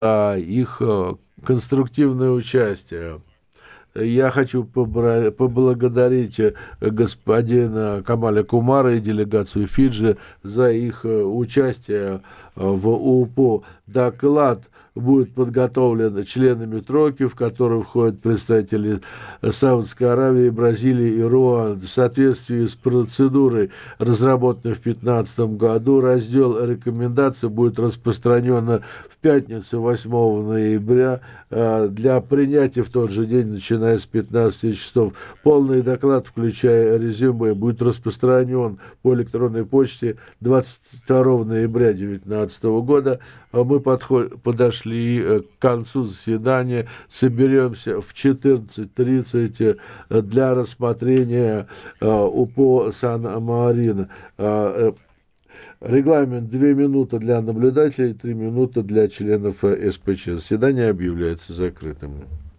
их конструктивное участие. Я хочу поблагодарить господина Камаля Кумара и делегацию Фиджи за их участие в УПО. Доклад будет подготовлен членами тройки, в который входят представители Саудовской Аравии, Бразилии и Руанды. В соответствии с процедурой, разработанной в 2015 году, раздел рекомендаций будет распространен в пятницу 8 ноября для принятия в тот же день, начиная с 15 часов. Полный доклад, включая резюме, будет распространен по электронной почте 22 ноября 2019 года. Мы подошли к концу заседания. Соберемся в 14:30 для рассмотрения УПО Сан-Марина. Регламент 2 минуты для наблюдателей, 3 минуты для членов СПЧ. Заседание объявляется закрытым.